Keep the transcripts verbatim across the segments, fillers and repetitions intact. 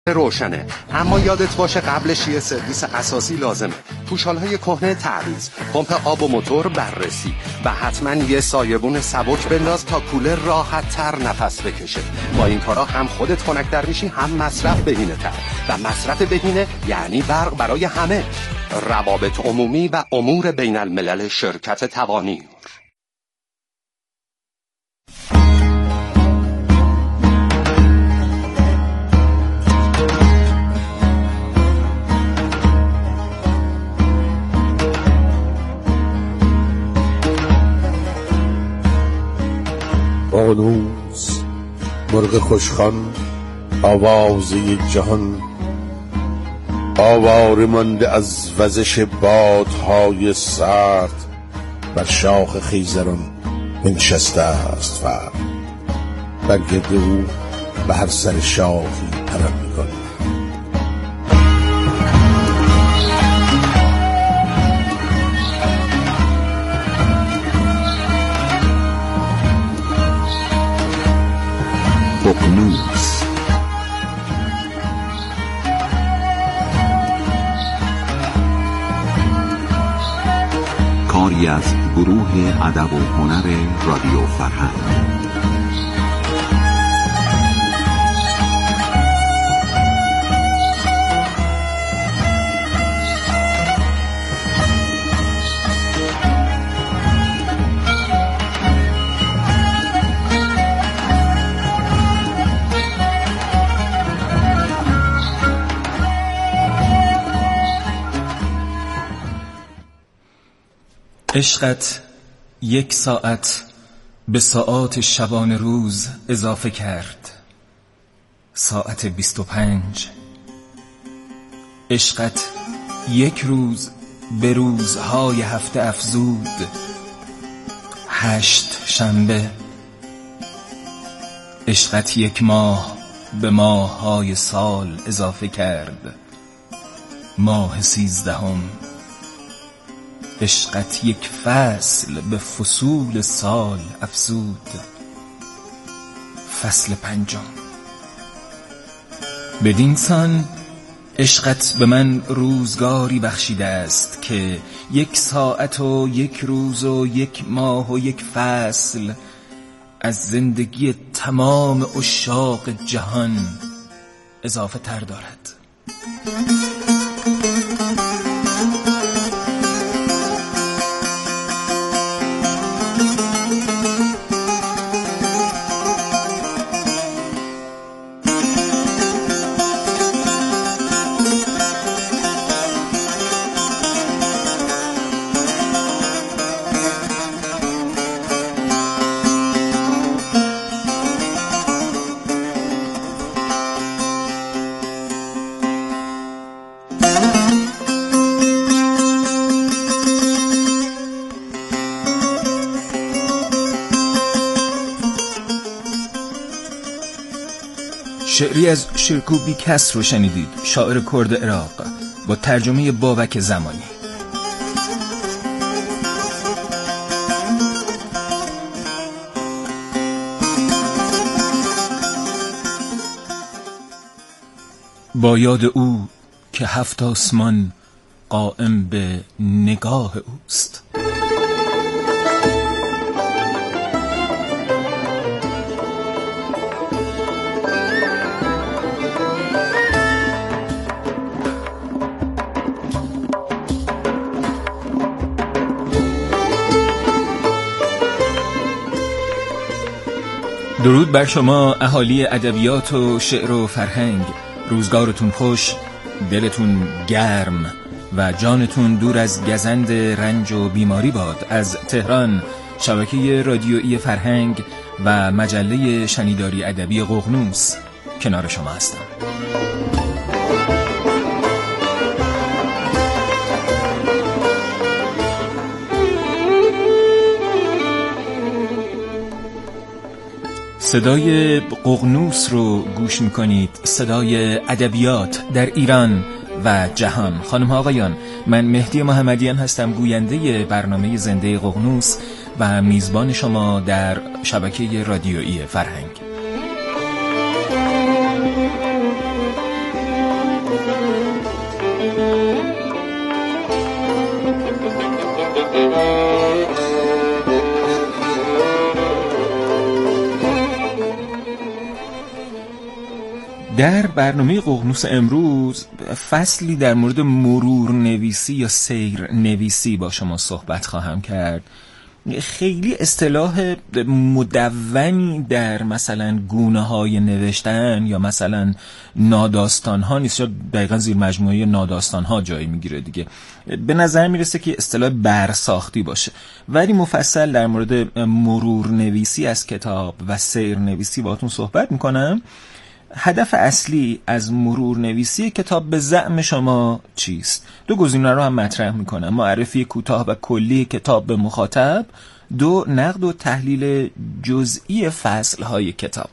روشنه، اما یادت باشه قبلش یه سرویس اساسی لازمه. توشالهای کهنه تعویض، پمپ آب و موتور بررسی و حتما یه سایبون سبک بنداز تا کولر راحت تر نفس بکشه. با این کارا هم خودت خنک‌تر میشی، هم مصرف بهینه تر، و مصرف بهینه یعنی برق برای همه. روابط عمومی و امور بین الملل شرکت توانیر. ققنوس مرغ خوشخوان، آوازه جهان، آواره مانده از وزش بادهای سرد، بر شاخ خیزران بنشسته است فرد، بر گرد او به هر سر شاخی پرم می‌کند. ققنوس کاری از گروه ادب و هنر رادیو فرهنگ. عشقت یک ساعت به ساعات شبان روز اضافه کرد، ساعت بیست و پنج. عشقت یک روز به روزهای هفته افزود، هشت شنبه. عشقت یک ماه به ماههای سال اضافه کرد، ماه سیزدهم. عشقت یک فصل به فصول سال افزود، فصل پنجم. بدین سان عشقت به من روزگاری بخشیده است که یک ساعت و یک روز و یک ماه و یک فصل از زندگی تمام عشاق جهان اضافه تر دارد. شعری از شرکوبی کس رو شنیدید، شاعر کرد عراق، با ترجمه بابک زمانی. با یاد او که هفت آسمان قائم به نگاه اوست. درود بر شما اهالی ادبیات و شعر و فرهنگ. روزگارتون خوش، دلتون گرم و جانتون دور از گزند رنج و بیماری باد. از تهران، شبکه رادیویی فرهنگ و مجله شنیداری ادبی ققنوس کنار شما هستم. صدای ققنوس رو گوش میکنید، صدای ادبیات در ایران و جهان. خانم ها آقایان، من مهدی محمدیان هستم، گوینده برنامه زنده ققنوس و میزبان شما در شبکه رادیویی فرهنگ. در برنامه ققنوس امروز فصلی در مورد مرور نویسی یا سیر نویسی با شما صحبت خواهم کرد. خیلی اصطلاح مدونی در مثلا گونه های نوشتن یا مثلا ناداستان ها نیست، یا دقیقا زیر مجموعه ناداستان ها جایی میگیره دیگه. به نظر میرسه که اصطلاح برساختی باشه، ولی مفصل در مورد مرور نویسی از کتاب و سیر نویسی باهاتون صحبت میکنم. هدف اصلی از مرور نویسی کتاب به زعم شما چیست؟ دو گزینه رو هم مطرح میکنم: معرفی کوتاه و کلی کتاب به مخاطب، دو نقد و تحلیل جزئی فصل‌های کتاب.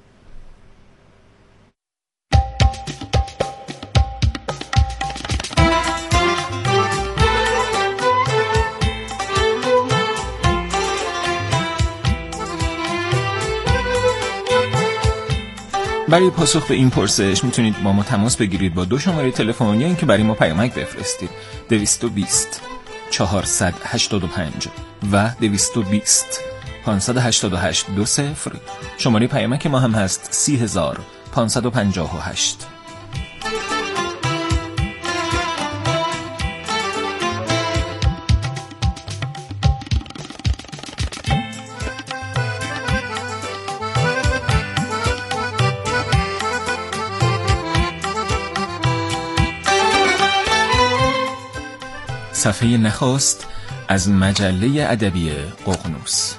برای پاسخ به این پرسش میتونید با ما تماس بگیرید با دو شماره تلفنی، یا اینکه برای ما پیامک بفرستید: دویست و بیست چهارصد و هشتاد و پنج و دویست و بیست پانصد و هشتاد و هشت دو صفر. شماره پیامک ما هم هست سی هزار پانصد و پنجاه و هشت. صفحه نخست از مجله ادبی ققنوس.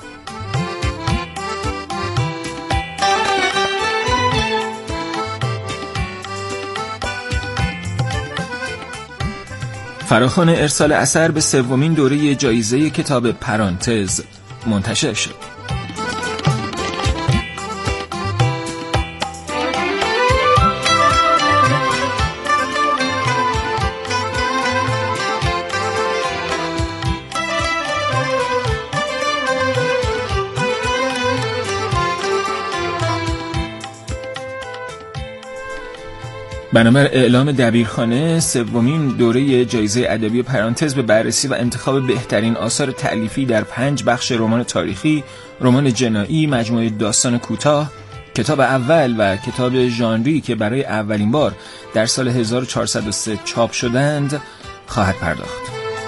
فراخوان ارسال اثر به سومین دوره جایزه کتاب پرانتز منتشر شد. بنابر اعلام دبیرخانه، سومین دوره جایزه ادبی پرانتز به بررسی و انتخاب بهترین آثار تألیفی در پنج بخش: رمان تاریخی، رمان جنایی، مجموعه داستان کوتاه، کتاب اول و کتاب ژانری که برای اولین بار در سال هزار و چهارصد و سه چاپ شدند خواهد پرداخت.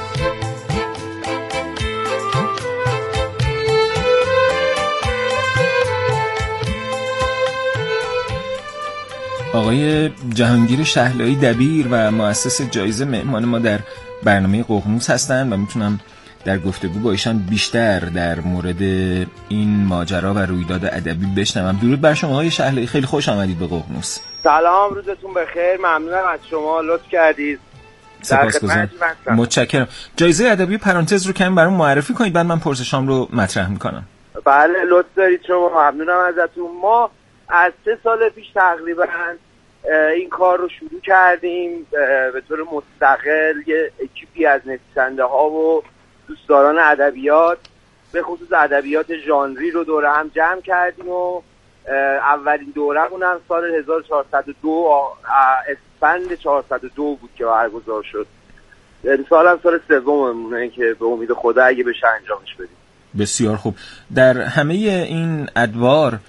آقای جهانگیر شهلایی دبیر و مؤسس جایزه مهمان ما در برنامه ققنوس هستند و میتونم در گفتگو با ایشان بیشتر در مورد این ماجرا و رویداد ادبی بشنوم. درود بر شما آقای شهلایی، خیلی خوش آمدید به ققنوس. سلام، روزتون بخیر. ممنونم از شما، لطف کردید. سپاسگزارم، متشکرم. جایزه ادبی پرانتز رو کمی برام معرفی کنید، بعد من پرسشام رو مطرح میکنم. بله لطف دارید شما، ممنونم ازتون. ما از سه سال پیش تقریبا این کار رو شروع کردیم به طور مستقل. یه اکیپی از نویسنده ها و دوستداران ادبیات، به خصوص ادبیات ژانری رو دوره هم جمع کردیم و اولین دوره‌مون هم سال هزار و چهارصد و دو اسفند چهارصد و دو بود که برگزار شد. امسال هم سال سوممونه که به امید خدا اگه بشه انجامش بدیم. بسیار خوب. در همه این ادوار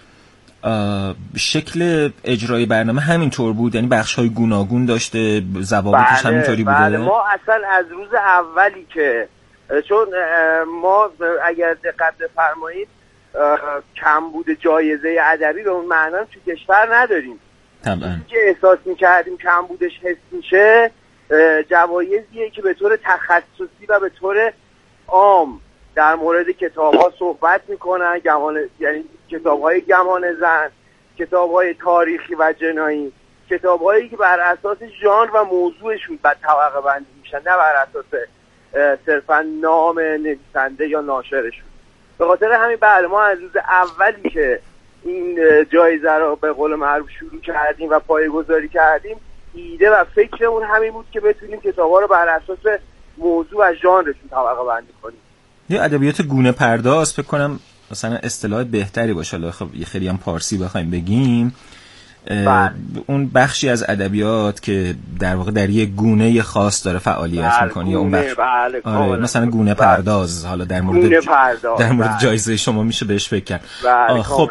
شکل اجرای برنامه همینطور بود؟ یعنی بخش‌های گوناگون داشته، ضوابطش بله، همینطوری بوده؟ بله، ما اصلا از روز اولی که چون ما اگر دقت بفرمایید کمبود جایزه ادبی به اون معنا تو کشور نداریم. طبعا که احساس می‌کردیم کمبودش حس میشه، جوایزیه که به طور تخصصی و به طور عام در مورد کتاب‌ها صحبت میکنن، گمان، یعنی کتاب‌های گمان زن، کتاب‌های تاریخی و جنایی، کتاب‌هایی که بر اساس ژانر و موضوعشون بعد طبقه بندی میشن، نه بر اساس صرفاً نام نویسنده یا ناشرشون. به خاطر همین بله، ما از روز اولی که این جایزه رو به قول معروف شروع کردیم و پایه‌گذاری کردیم، ایده و فکرمون همین بود که بتونیم کتاب‌ها رو بر اساس موضوع و ژانرشون طبقه بندی کنیم. یه ادبیات گونه پرداز فکر کنم مثلا اصطلاح بهتری باشه، خب یه خیلی هم پارسی بخوایم بگیم. اون بخشی از ادبیات که در واقع در یک گونه خاص داره فعالیت میکنه یا اون بخش بله آره مثلا گونه پرداز حالا در مورد گونه پرداز در مورد بله. جایزه شما میشه بهش فکر کرد. بله خب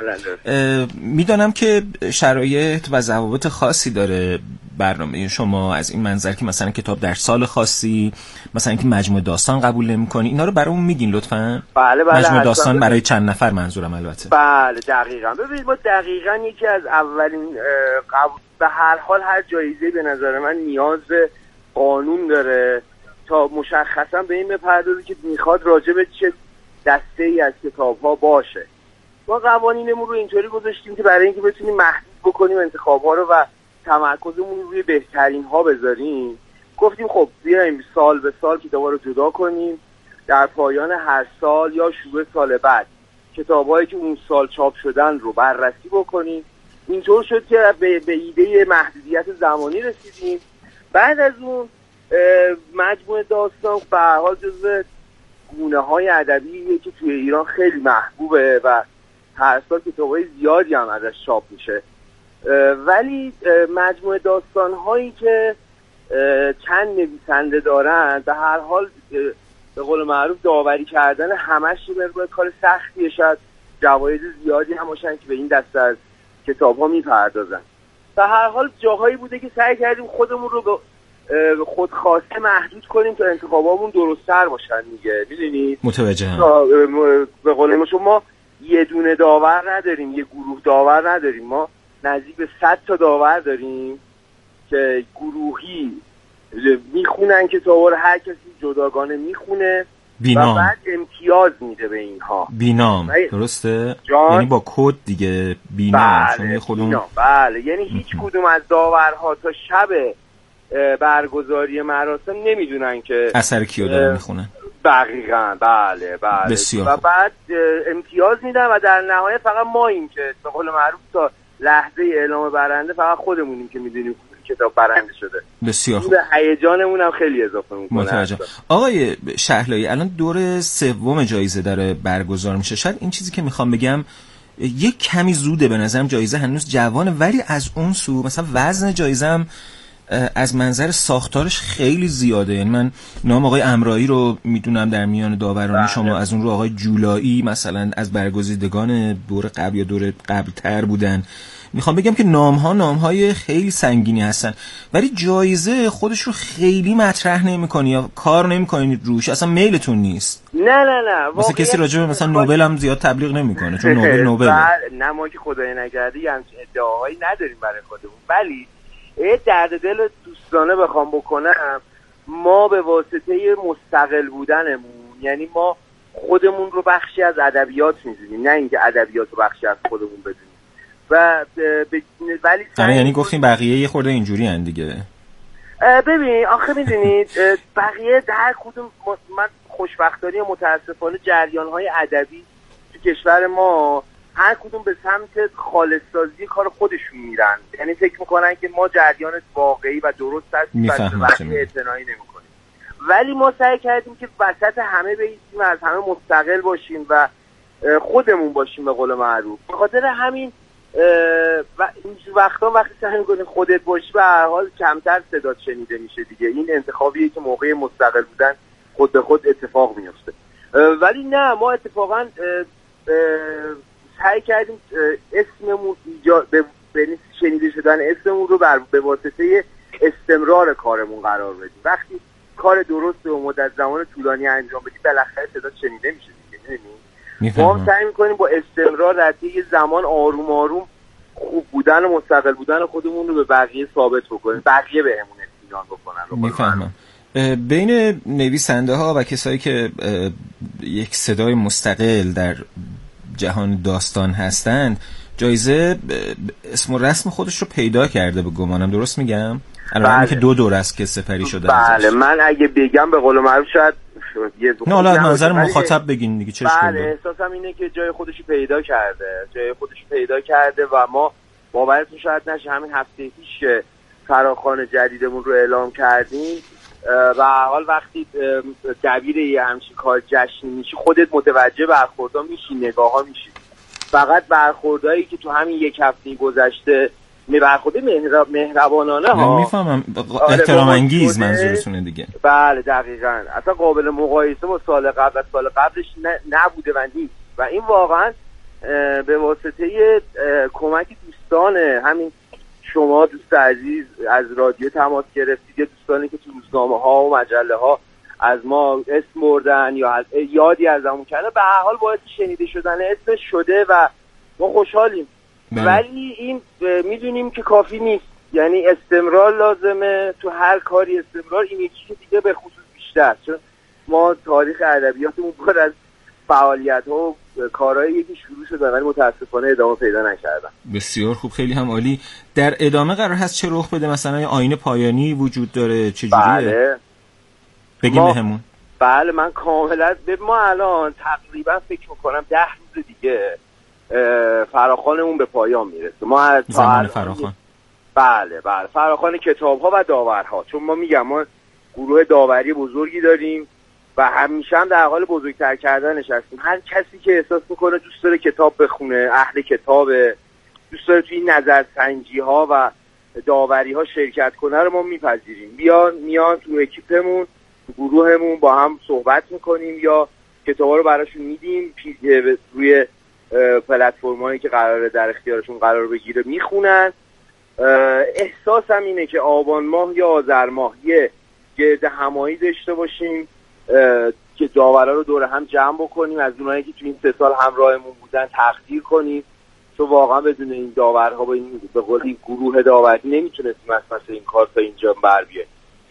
میدونم که شرایط و ضوابط خاصی داره برنامه شما از این منظر که مثلا کتاب در سال خاصی، مثلا اینکه مجموعه داستان قبول نمی‌کنی، اینا رو برامون میگین لطفاً؟ بله بله. مجموعه داستان برای چند نفر منظورم البته. بله دقیقاً. ببینید ما دقیقاً یکی از اولین قبول به هر حال هر جایزه به نظر من نیاز به قانون داره تا مشخصاً به این بپردازه که میخواد راجع به چه دسته‌ای از کتاب‌ها باشه. ما قوانینمون رو اینطوری گذاشتیم که برای اینکه بتونیم محدود بکنیم انتخاب‌ها رو و تمرکزمون روی بهترین ها بذاریم، گفتیم خب بیایم سال به سال کتابا رو جدا کنیم، در پایان هر سال یا شروع سال بعد کتابایی که اون سال چاپ شدن رو بررسی بکنیم. اینطور شد که به, به ایده محدودیت زمانی رسیدیم. بعد از اون مجموعه داستان به هر حال جزو گونه های ادبیه که توی ایران خیلی محبوبه و هر سال کتابای زیادی هم ازش چاپ میشه، ولی مجموعه داستان هایی که چند نویسنده دارن به هر حال به قول معروف داوری کردن همش به کار سختیه، شاید جوایز زیادی هم باشن که به این دسته از کتاب ها میپردازن. به هر حال جاهایی بوده که سعی کردیم خودمون رو به خودخواسته محدود کنیم تا انتخابامون درست‌تر باشن دیگه، میدونید؟ متوجهم. به قول شما یه دونه داور نداریم، یه گروه داور نداریم، ما نزدیک به صد تا داور داریم که گروهی میخونن کتابا رو، هر کسی جداگانه میخونه بینام. و بعد امتیاز میده به اینها بینام. درسته؟ جان؟ یعنی با کد دیگه بینام. بله خودمون... بینام. بله یعنی هیچ کدوم از داورها تا شب برگزاری مراسم نمیدونن که اثر کیو داره میخونن. دقیقاً بله بله. بسیار و بعد امتیاز میدن و در نهایت فقط ما این که به قول معروف تا لحظه اعلام برنده فقط خودمونیم که میدونیم کتاب برنده شده. بسیار خوب. به هیجانمون هم خیلی اضافه میکنه. متوجه. آقای شهلایی الان دور سوم جایزه داره برگزار میشه. شاید این چیزی که میخوام بگم یک کمی زوده، به نظرم جایزه هنوز جوانه، ولی از اون سو مثلا وزن جایزه هم از منظر ساختارش خیلی زیاده. یعنی من نام آقای امرایی رو میدونم در میان داوران شما، از اون رو آقای جولایی مثلا از برگزیدگان دور قبل یا دور قبل تر بودن. میخوام بگم که نام ها نام های خیلی سنگینی هستن، ولی جایزه خودش رو خیلی مطرح نمیکنی یا کار نمیکنید روش، اصلا میلتون نیست. نه نه نه مثلا کسی راجع به مثلا نوبل هم زیاد تبلیغ نمیکنه چون نوبل نوبل. نه ما که خدای نکرده همچین ادعاهایی نداریم برای خودمون، ولی یه درد دل دوستانه بخوام بکنم، ما به واسطه مستقل بودنمون، یعنی ما خودمون رو بخشی از ادبیات می‌دونیم، نه اینکه ادبیات رو بخشی از خودمون بدونیم. و ب... ولی سعی... یعنی گفتیم بقیه یه خورده اینجوری ان دیگه. ببین آخه می‌دونید بقیه در کدوم من خوشبختانه و متاسفانه جریان‌های ادبی تو کشور ما هر کدوم به سمت خالص‌سازی کار خودشون میرن، یعنی فکر میکنن که ما جریان واقعی و درست هستیم و وقتی اعتنایی نمیکنیم، ولی ما سعی کردیم که وسط همه بایستیم و از همه مستقل باشیم و خودمون باشیم به قول معروف. به خاطر همین و این وقتا وقتی سعی میکنی خودت باشی به هر حال کمتر صدات شنیده میشه دیگه. این انتخابیه که موقع مستقل بودن خود به خود اتفاق میفته، ولی نه ما اتفاقا سعی کردیم اسممون به به شنیده شدن اسممون رو بر به واسطه استمرار کارمون قرار بدیم. وقتی کار درست و مدت زمان طولانی انجام بدیم بالاخره صدا شنیده میشه دیگه. می‌بینید ما سعی می‌کنیم با استمرار در طی زمان آروم آروم خوب بودن و مستقل بودن خودمون رو به بقیه ثابت بکنیم، بقیه بهمون اطمینان بکنن. میفهمم. بین نویسنده ها و کسایی که یک صدای مستقل در جهان داستان هستند، جایزه اسم و رسم خودش رو پیدا کرده به گمانم، درست میگم؟ الان که دو دور است که سپری شده. بله من اگه بگم به قول معروف شاید نه حالا از نظر مخاطب بگین دیگه چه اشکالی داره. بله احساسم اینه که جای خودش رو پیدا کرده، جای خودش رو پیدا کرده و ما باورتون شاید نشه همین هفته پیش که فراخوان جدیدمون رو اعلام کردیم و حال وقتی دبیر یه همچین کار جشنی میشی خودت متوجه برخوردها میشی، نگاه ها میشی. فقط برخوردهایی که تو همین یک هفته گذشته برخورد مهرب... مهربانانه ها. میفهمم احترام انگیز منظورتونه دیگه. بله دقیقاً. اصلا قابل مقایسه با سال قبل، سال قبلش ن... نبوده و نیست و این واقعا به واسطه کمک دوستان همین شما دوست عزیز از رادیو تماس گرفتید یا دوستانی که تو روزنامه ها و مجله ها از ما اسم بردن یا یادی از همون کردن، به هر حال باعث شنیده شدن اسمش شده و ما خوشحالیم. بله. ولی این میدونیم که کافی نیست، یعنی استمرار لازمه تو هر کاری، استمرار. این یکی که دیگه به خصوص بیشتر، چون ما تاریخ ادبیاتمون پر از فعالیت ها و کارهایی یکی شروع شده ولی متاسفانه ادامه پیدا نکردن. بسیار خوب، خیلی هم عالی. در ادامه قرار هست چه رخ بده؟ مثلا یه آیین پایانی وجود داره، چه جوریه؟ بله. بگیم بهمون. بله من کاملا به ما الان تقریبا فکر میکنم ده روز دیگه فراخوانمون به پایان میرسه. ما زمان فراخوان. بله بله فراخوان کتاب ها و داورها، چون ما میگم ما گروه داوری بزرگی داریم و همیشه هم در حال بزرگتر کردنش هستیم. هر کسی که احساس میکنه دوست داره کتاب بخونه، اهل کتابه، دوست داره توی این نظرسنجی ها و داوری ها شرکت کنه رو ما میپذیریم. بیان میان تو اکیپمون، گروهمون با هم صحبت میکنیم یا کتابا رو براشون میدیم، روی پلتفرمایی که قراره در اختیارشون قرار بگیره میخونن. احساسم اینه که آبان ماه یا آذر ماه یه گرد همایی داشته باشیم که داورا رو دور هم جمع بکنیم، از اونایی که تو این سه سال همراهمون بودن تقدیر کنیم، چون واقعا بدون این داورها با این به قول این گروه داوری نمیتونستیم مثلا این کار تا اینجا بر بیاریم.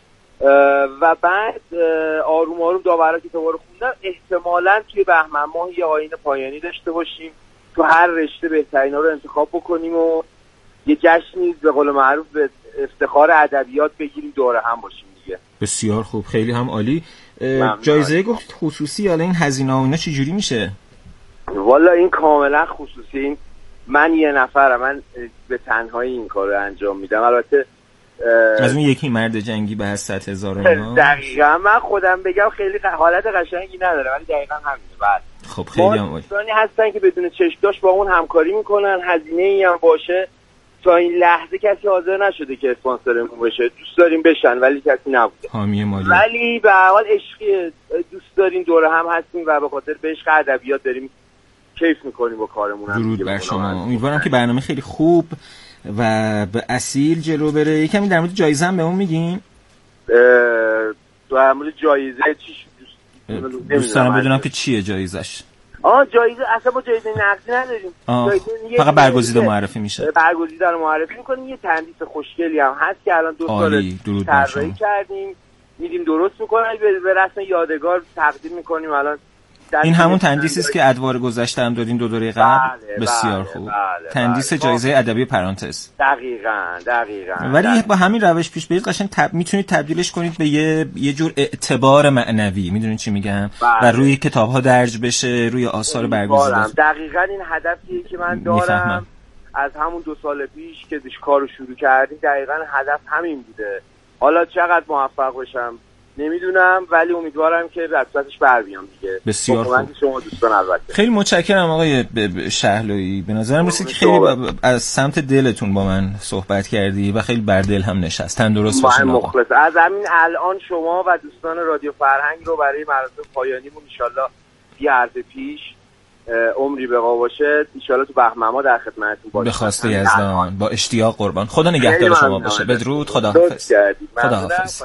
و بعد آروم آروم داورا که کتابا رو خوندن احتمالاً توی بهمن ماه یه آیین پایانی داشته باشیم، تو هر رشته بهترینا رو انتخاب بکنیم و یه جشنی به قول معروف به افتخار ادبیات بگیریم، دور هم باشیم دیگه. بسیار خوب، خیلی هم عالی. جایزه گفت خصوصی، حالا این هزینه و اینا چه جوری میشه؟ والا این کاملا خصوصی. این من یه نفرم، من به تنهایی این کار رو انجام میدم. البته از اون یکی مرد جنگی به هست هزار اینا. دقیقا من خودم بگم خیلی حالت قشنگی نداره ولی دقیقا همینه. بعد خب خیلی هم عالی. دوستانی هستن که بدون چشم‌داشت با اون همکاری میکنن، هزینه‌ای هم باشه تا این لحظه کسی حاضر نشده که اسپانسرمون بشه. دوست داریم بشن ولی کسی نبوده حامی مالی. ولی به هر حال عشقی دوست داریم، دور هم هستیم و به خاطر به عشق ادبیات داریم کیف میکنیم با کارمون. درود بر شما. امیدوارم که برنامه خیلی خوب و به اصیل جلو بره. یکمی در مورد جایزه هم بهمون میگین؟ در مورد جایزه چیش دوست دوست دارم بدونم که چیه جایزش. آه جایزه اصلا ما جایزه نقدی نداریم. فقط برگزیده معرفی میشه. برگزیده رو معرفی میکنیم. یه تندیس خوشگلی هم هست که الان دو سال طراحی کردیم، میدیم درست میکنن، به رسم یادگار تقدیم میکنیم. الان این همون تندیسی است که ادوار گذشته هم دادین دو دوره قبل. بله، بسیار بله، خوب. بله، تندیس بله. جایزه ادبی پرانتز. دقیقاً دقیقاً. ولی دقیقاً. با همین روش پیش برید قشنگ تب... میتونید تبدیلش کنید به یه یه جور اعتبار معنوی. میدونید چی میگم؟ بله. و روی کتاب‌ها درج بشه، روی آثار برگزیده. دقیقاً این هدفیه که من دارم. میفهمم. از همون دو سال پیش که دیش کارو شروع کردیم دقیقاً هدف همین بوده. حالا چقدر موفق بشم نمیدونم ولی امیدوارم که رسالتش بر بیام دیگه. بسیار خوب. شما دوستان البته. خیلی متشکرم آقای شهلایی. به نظرم رسید که خیلی از سمت دلتون با من صحبت کردی و خیلی بر دل هم نشست. تندرست باشین آقا. مخلص. از همین الان شما و دوستان رادیو فرهنگ رو برای مراسم پایانیمون ان شاءالله یه عرض پیش عمری بقا باشه ان شاءالله تو بهمن ما در خدمتتون باشیم. به خواسته یزدان با اشتیاق قربان. خدا نگهدار شما باشه. بدرود. خداحافظ. خداحافظ.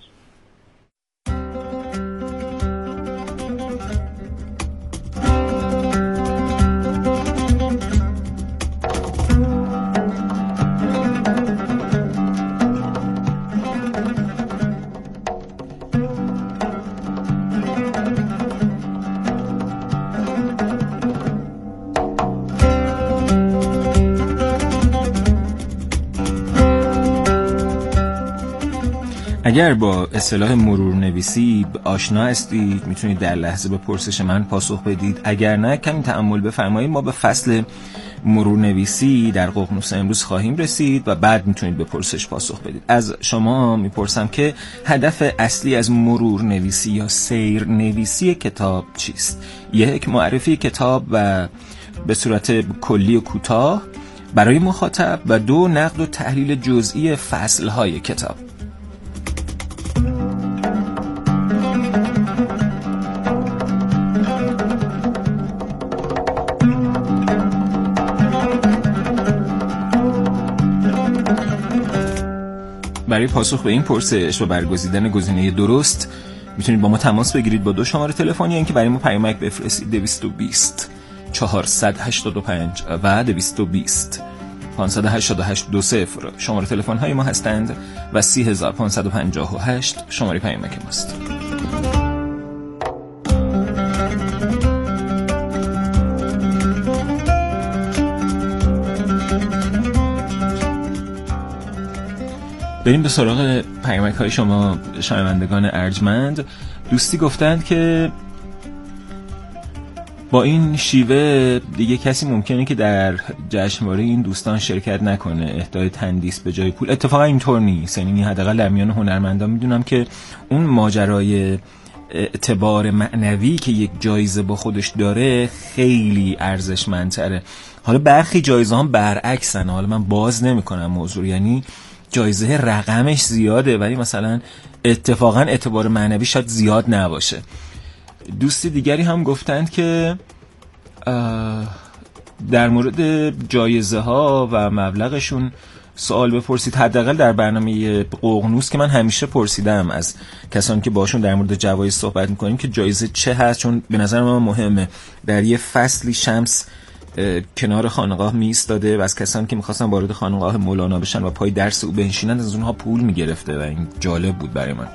اگر با اصطلاح مرور نویسی آشنا هستید میتونید در لحظه به پرسش من پاسخ بدید. اگر نه کمی تأمل بفرمایید. ما به فصل مرور نویسی در ققنوس امروز خواهیم رسید و بعد میتونید به پرسش پاسخ بدید. از شما میپرسم که هدف اصلی از مرور نویسی یا سیر نویسی کتاب چیست؟ یک، معرفی کتاب و به صورت کلی و کوتاه برای مخاطب و دو نقد و تحلیل جزئی فصل‌های کتاب. برای پاسخ به این پرسش و برگزیدن گزینه درست میتونید با ما تماس بگیرید با دو شماره تلفنی، اینکه برای ما پیامک بفرستید دویست و بیست چهارصد و هشتاد و پنج و دویست و بیست پانصد و هشتاد و هشت دو صفر شماره تلفن های ما هستند و سی هزار پانصد و پنجاه و هشت شماره پیامک ماست. بریم به سراغ پیامک های شما شنوندگان ارجمند. دوستی گفتند که با این شیوه دیگه کسی ممکنه که در جشنواره این دوستان شرکت نکنه، اهدای تندیس به جای پول. اتفاقا اینطور نیست، یعنی حداقل در میان هنرمندان میدونم که اون ماجرای اعتبار معنوی که یک جایزه با خودش داره خیلی ارزشمندتره. حالا برخی جایزه هم برعکسن، حالا من باز نمیکنم موضوع، یعنی جایزه رقمش زیاده ولی مثلا اتفاقا اعتبار معنوی شاید زیاد نباشه. دوستی دیگری هم گفتند که در مورد جایزه ها و مبلغشون سوال بپرسید، حداقل در برنامه ققنوس که من همیشه پرسیدم از کسانی که باشون در مورد جوایز صحبت میکنیم که جایزه چه هست، چون به نظر من مهمه. در یه فصلی شمس کنار خانقاه می ایستاده و از کسانی که میخواستن وارد خانقاه مولانا بشن و پای درس او بنشینن از اونها پول میگرفته و این جالب بود برای من.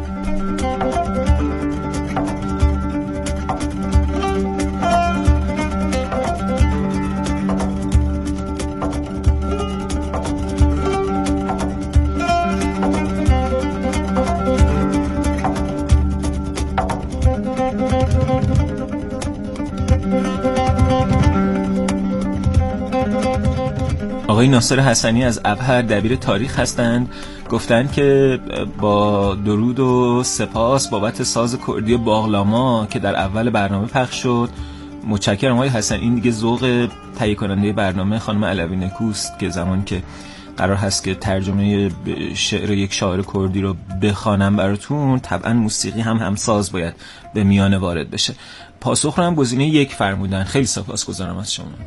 آقای ناصر حسنی از ابهر دبیر تاریخ هستند. گفتند که با درود و سپاس بابت ساز کردی باغلاما که در اول برنامه پخش شد. متشکرم آقای حسن. این دیگه ذوق تهیه کننده برنامه خانم علوی نکوست که زمان که قرار هست که ترجمه شعر یک شاعر کردی رو بخوانم براتون، طبعا موسیقی هم همساز باید به میانه وارد بشه. پاسخ رو هم گزینه یک فرمودن. خیلی سپاسگزارم از شما.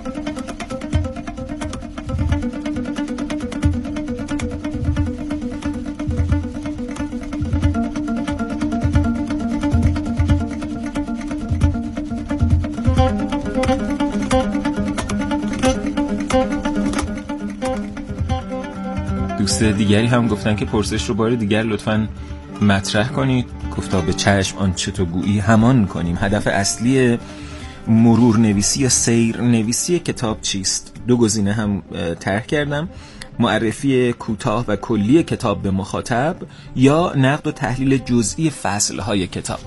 دوست دیگری هم گفتن که پرسش رو بار دیگر لطفاً مطرح کنید. گفتا به چشم آنچه تو گویی همان کنیم. هدف اصلی مرور نویسی یا سیر نویسی کتاب چیست؟ دو گزینه هم طرح کردم: معرفی کوتاه و کلی کتاب به مخاطب یا نقد و تحلیل جزئی فصل‌های کتاب.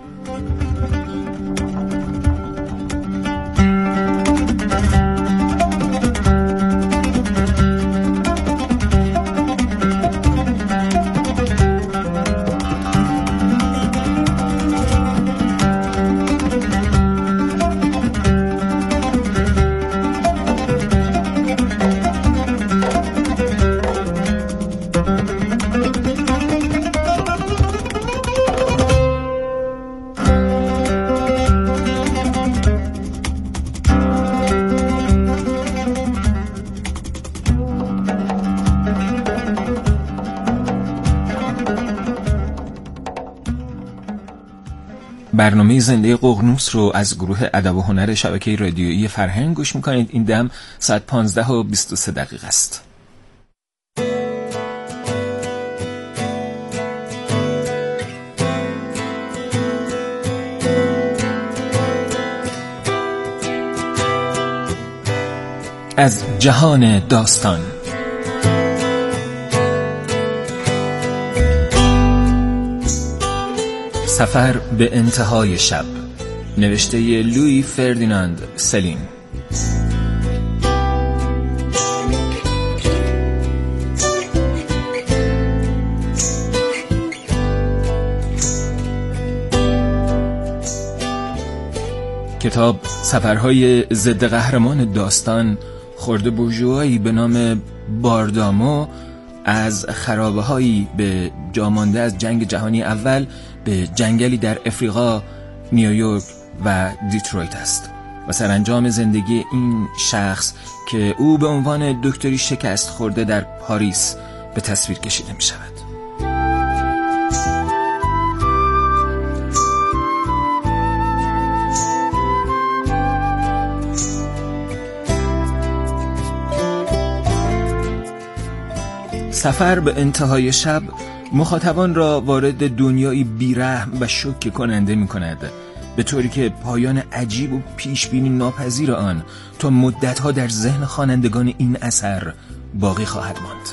برنامه زنده ققنوس رو از گروه ادب و هنر شبکه رادیویی فرهنگ گوش میکنید. این دم ساعت پانزده و بیست و سه دقیقه است. از جهان داستان. سفر به انتهای شب، نوشته لویی فردیناند سلین. کتاب سفرهای ضد قهرمان داستان خرده بورژوایی به نام باردامو از خرابه‌هایی به جامانده از جنگ جهانی اول به جنگلی در افریقا، نیویورک و دیترویت است و سرانجام زندگی این شخص که او به عنوان دکتری شکست خورده در پاریس به تصویر کشیده می شود. سفر به انتهای شب مخاطبان را وارد دنیایی بی‌رحم و شوکه کننده می کند، به طوری که پایان عجیب و پیشبینی ناپذیر آن تا مدتها در ذهن خوانندگان این اثر باقی خواهد ماند.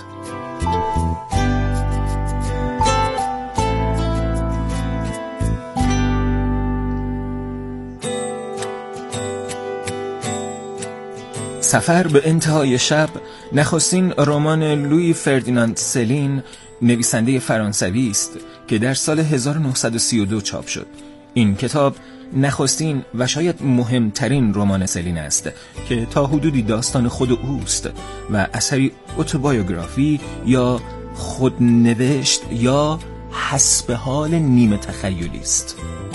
سفر به انتهای شب نخستین رمان لویی فردیناند سلین، نویسنده فرانسوی است که در سال هزار و نهصد و سی و دو چاپ شد. این کتاب نخستین و شاید مهمترین رمان سلین است که تا حدودی داستان خود اوست و اثری اتوبیوگرافی یا خودنوشت یا حسب حال نیمه تخیلی است.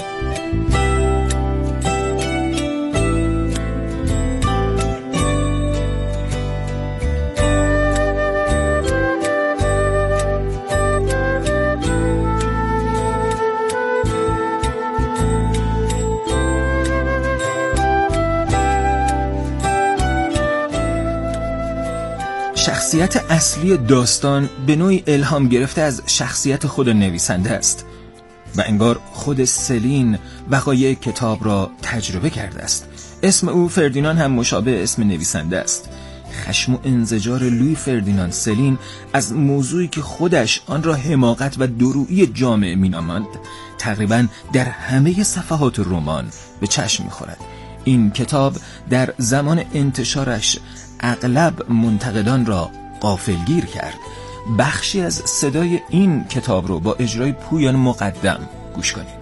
شخصیت اصلی داستان به نوعی الهام گرفته از شخصیت خود نویسنده است و انگار خود سلین وقایع کتاب را تجربه کرده است. اسم او فردیناند هم مشابه اسم نویسنده است. خشم و انزجار لویی فردیناند سلین از موضوعی که خودش آن را حماقت و دورویی جامعه مینامد تقریباً در همه صفحات رمان به چشم می‌خورد. این کتاب در زمان انتشارش اغلب منتقدان را غافلگیر کرد. بخشی از صدای این کتاب رو با اجرای پویان مقدم گوش کنید.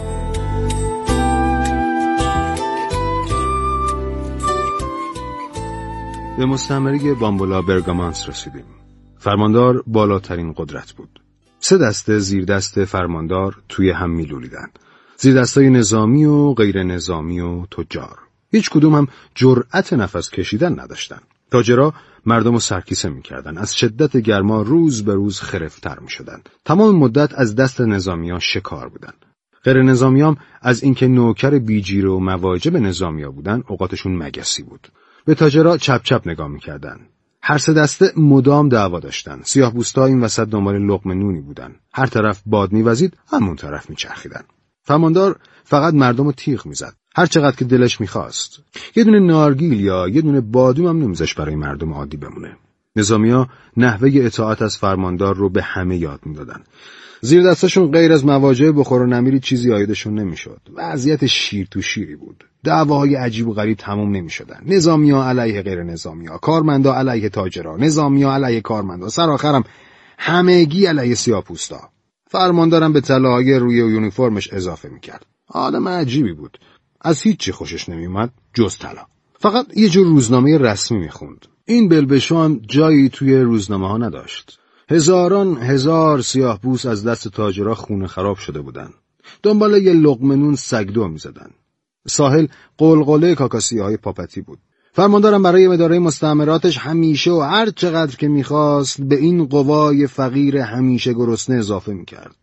به مستعمره بامبولا برگامانس رسیدیم. فرماندار بالاترین قدرت بود. سه دسته زیر دست فرماندار توی هم میلولیدن. زیر دستای نظامی و غیر نظامی و تجار. هیچ کدوم هم جرأت نفس کشیدن نداشتن. تاجرها مردم رو سرکیسه می‌کردن. از شدت گرما روز به روز خرفتر می‌شدن. تمام مدت از دست نظامیان شکار بودن. غیر نظامیام از اینکه نوکر بیجیره و مواجب نظامیا بودن، اوقاتشون مگسی بود. به تاجرها چپ چپ نگاه می‌کردن. هر سه دسته مدام دعوا داشتن. سیاه‌پوستا این وسط دنبال لقمه نونی بودن. هر طرف باد می‌وزید، همون طرف می‌چرخیدن. فرماندار فقط مردم رو تیغ می‌زد. هر چقدر که دلش می‌خواست. یه دونه نارگیل یا یه دونه بادوم هم نمی‌ذاشت برای مردم عادی بمونه. نظامی‌ها نحوه اطاعت از فرماندار رو به همه یاد می‌دادن. زیر دستشون غیر از مواجهه بخور و نمیری چیزی عایدشون نمی‌شد. وضعیت شیر تو شیری بود. دعواهای عجیب و غریب تموم نمی‌شدن. نظامی‌ها علیه غیر نظامی‌ها، کارمندا علیه تاجرها، نظامی‌ها علیه کارمندا، سرآخرم همگی علیه سیاه‌پوستا. فرماندارم به طلاهای روی یونیفرمش اضافه می‌کرد. آدم عجیبی بود. از هیچ چی خوشش نمیومد جز طلا. فقط یه جور روزنامه رسمی میخوند. این بلبشوان جایی توی روزنامه ها نداشت. هزاران هزار سیاه‌پوست از دست تاجرها خونه خراب شده بودن. دنبال یه لقمه نون سگدو میزدن. ساحل قلقله کاکاسیاهای پاپتی بود. فرماندارم برای اداره مستعمراتش همیشه و هر چقدر که میخواست به این قوای فقیر همیشه گرسنه اضافه میکرد.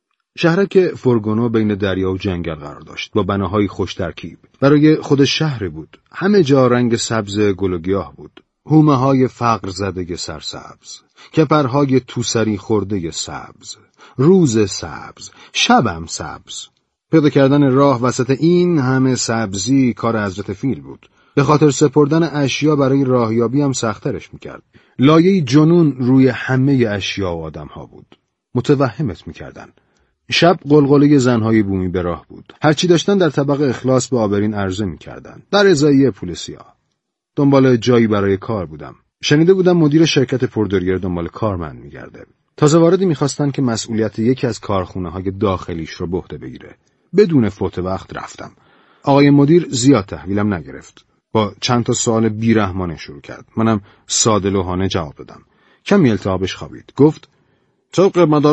شهرک فرگونو بین دریا و جنگل قرار داشت با بناهای خوش ترکیب. برای خود شهر بود. همه جا رنگ سبز گل و گیاه بود. هومه های فقر زده سرسبز، کپرهای توسری خورده سبز، روز سبز، شبم سبز. پیدا کردن راه وسط این همه سبزی کار حضرت فیل بود. به خاطر سپردن اشیا برای راهیابی هم سخت‌ترش میکرد. لایه جنون روی همه اشیا و آدم ها بود. متوهمت میکردن. شب قلقله زنهای بومی به راه بود. هرچی داشتن در طبق اخلاص به آبرین عرضه میکردن. در ازایی پول سیاه. دنبال جایی برای کار بودم. شنیده بودم مدیر شرکت پردریر دنبال کارمند میگرده. تازه واردی میخواستن که مسئولیت یکی از کارخونه های داخلیش رو به عهده بگیره. بدون فوت وقت رفتم. آقای مدیر زیاد تحویلم نگرفت. با چند تا سوال بیرحمانه شروع کرد. منم ساده لوحانه جواب دادم. کمی التهابش خوابید. گفت طبق مدارک